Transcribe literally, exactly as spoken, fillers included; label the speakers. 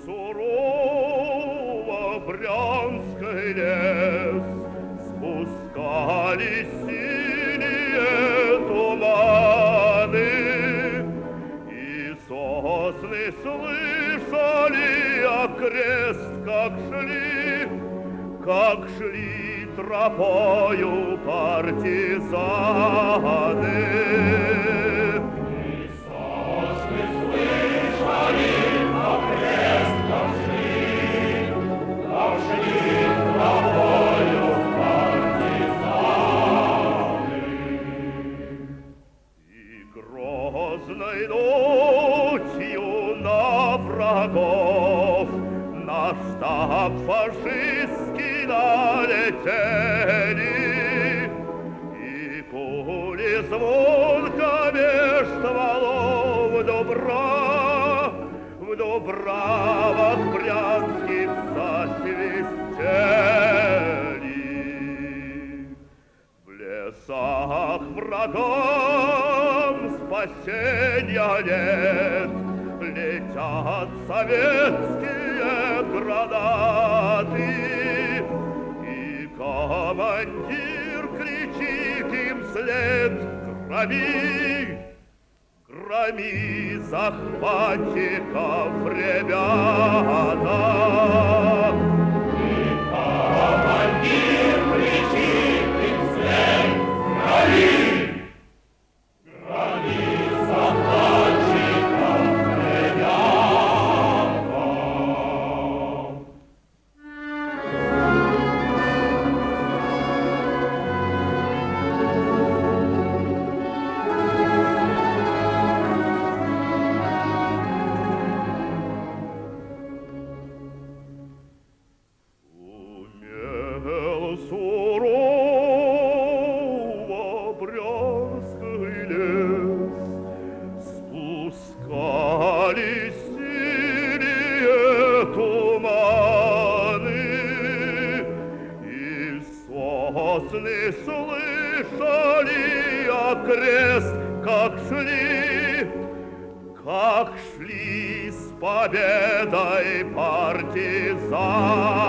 Speaker 1: сурово Брянский лес спускались синие туманы, и сосны слышали окрест, как шли, как шли тропою партизаны. Грозной ночью на врагов наш штаб фашистский налетели, и пули звонко меж стволов в Дубра, в Дубравах брянских засвистели. В лесах врагам спасенья нет, летят советские гранаты, и командир кричит им вслед: громи, громи захватчиков, ребята. И командир кричит им вслед: громи, сурово Брянский лес спускались синие туманы, и сосны слышали окрест, как шли, как шли с победой партизаны.